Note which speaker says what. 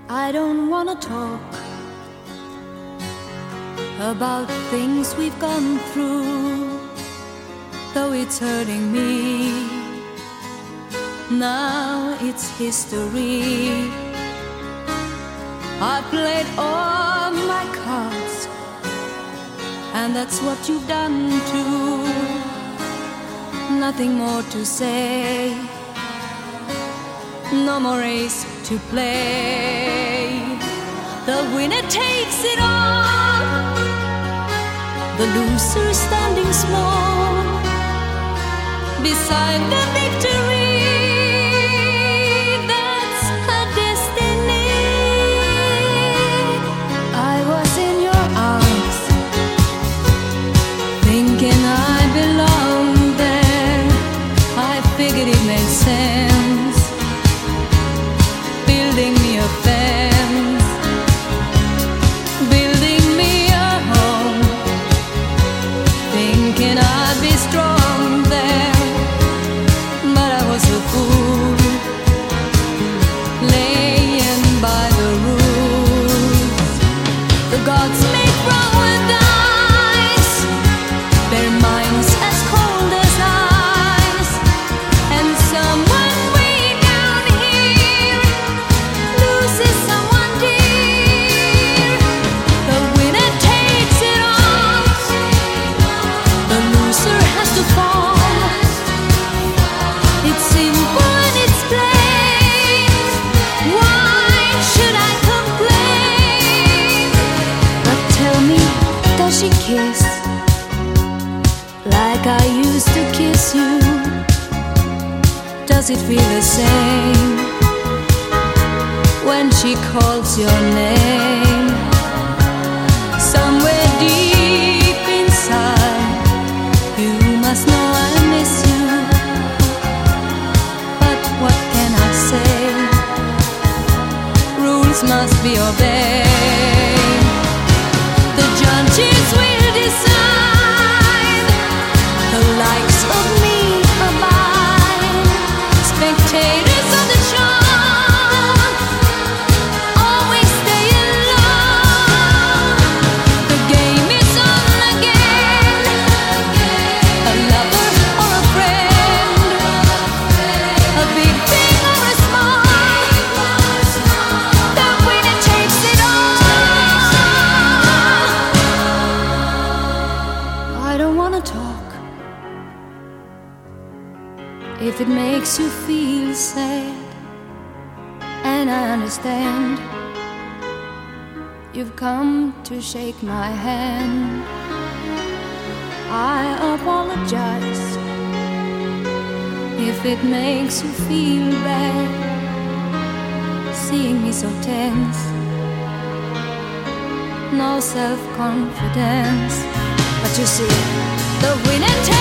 Speaker 1: I don't wanna talk about things we've gone through, though it's hurting me. Now it's history. I played all my cards, and that's what you've done too. Nothing more to say, no more race to play. The winner takes it all, the loser standing small beside the victory. That's her destiny. I was in your arms, thinking I belonged there. I figured it made sense, building me a fence, building me a home, thinking I'd be strong there. But I was a fool, laying by the rules. The gods make wrong with dice, their minds as cold as ice, and someone way down here loses someone dear. The winner takes it all, the loser has to fall. It's simple and it's plain. Why should I complain? But tell me, does she kiss like I used to kiss you? Does it feel the same when she calls your name? Somewhere deep inside, you must know I miss you. But what can I say? Rules must be obeyed. The judges will decide, the likes of me abide. Spectators of the show always stay alone. The game is on again, a lover or a friend, a big thing or a small, the winner takes it all. I don't wanna talk if it makes you feel sad, and I understand. You've come to shake my hand. I apologize if it makes you feel bad, seeing me so tense, no self-confidence. But you see, the winner takes